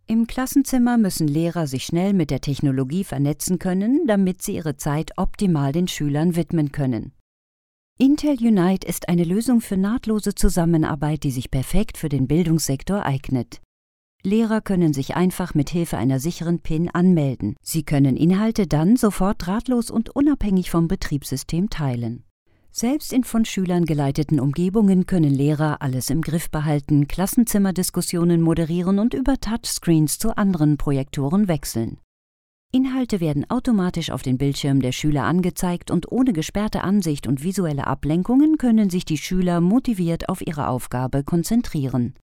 Im Klassenzimmer müssen Lehrer sich schnell mit der Technologie vernetzen können, damit sie ihre Zeit optimal den Schülern widmen können. Intel Unite ist eine Lösung für nahtlose Zusammenarbeit, die sich perfekt für den Bildungssektor eignet. Lehrer können sich einfach mit Hilfe einer sicheren PIN anmelden. Sie können Inhalte dann sofort drahtlos und unabhängig vom Betriebssystem teilen. Selbst in von Schülern geleiteten Umgebungen können Lehrer alles im Griff behalten, Klassenzimmerdiskussionen moderieren und über Touchscreens zu anderen Projektoren wechseln. Inhalte werden automatisch auf den Bildschirm der Schüler angezeigt und ohne gesperrte Ansicht und visuelle Ablenkungen können sich die Schüler motiviert auf ihre Aufgabe konzentrieren.